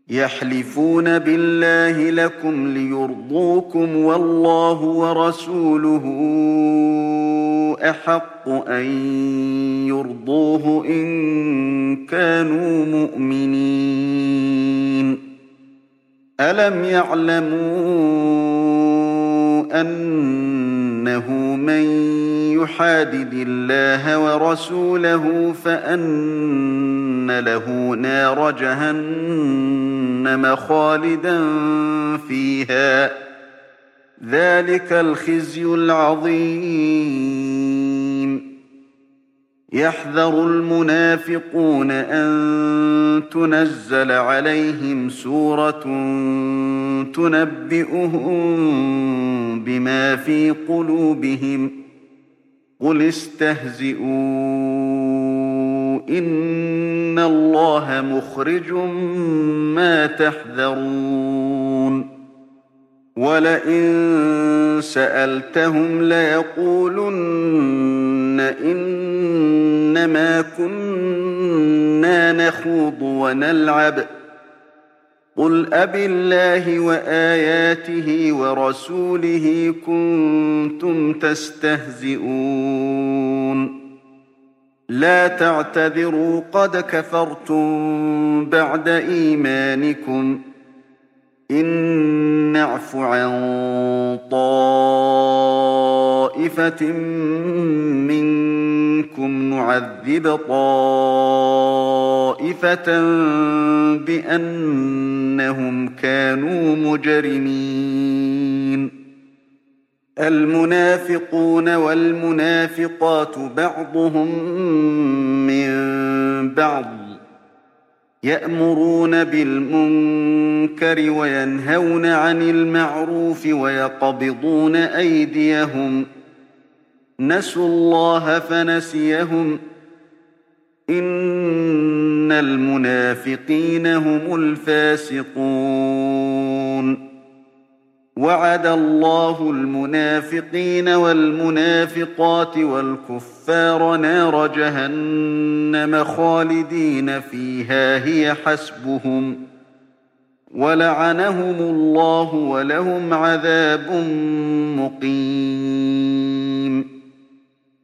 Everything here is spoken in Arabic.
يحلفون بالله لكم ليرضوكم والله ورسوله أحق أن يرضوه إن كانوا مؤمنين. ألم يعلموا أنه من يحادد الله ورسوله فأن له نار جهنم خالدا فيها، ذلك الخزي العظيم. يحذر المنافقون أن تنزل عليهم سورة تنبئهم بما في قلوبهم، قل استهزئوا إن الله مخرج ما تحذرون. ولئن سألتهم ليقولن إنما كنا نخوض ونلعب، قل أبالله وآياته ورسوله كنتم تستهزئون. لا تعتذروا قد كفرتم بعد إيمانكم، إن نعف عن طائفة منكم نعذب طائفة بأنهم كانوا مجرمين. المنافقون والمنافقات بعضهم من بعض، يأمرون بالمنكر وينهون عن المعروف ويقبضون أيديهم، نسوا الله فنسيهم، إن المنافقين هم الفاسقون. وعد الله المنافقين والمنافقات والكفار نار جهنم خالدين فيها هي حسبهم، ولعنهم الله ولهم عذاب مقيم.